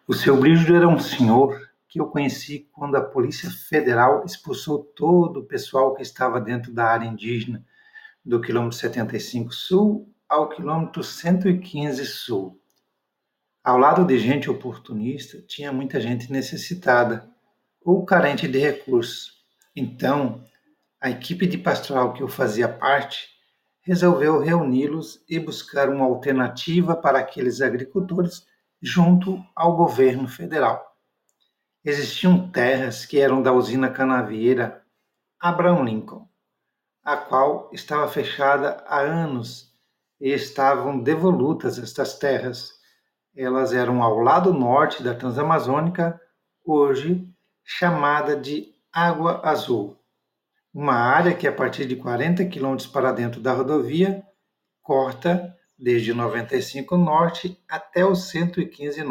O seu Brígido era um senhor que eu conheci quando a Polícia Federal expulsou todo o pessoal que estava dentro da área indígena, do quilômetro 75 Sul ao quilômetro 115 Sul. Ao lado de gente oportunista, tinha muita gente necessitada ou carente de recursos. Então, a equipe de pastoral que eu fazia parte resolveu reuni-los e buscar uma alternativa para aqueles agricultores junto ao governo federal. Existiam terras que eram da usina canavieira Abraham Lincoln, a qual estava fechada há anos e estavam devolutas estas terras. Elas eram ao lado norte da Transamazônica, hoje chamada de Água Azul, uma área que a partir de 40 quilômetros para dentro da rodovia corta desde 95 Norte até o 115 Norte.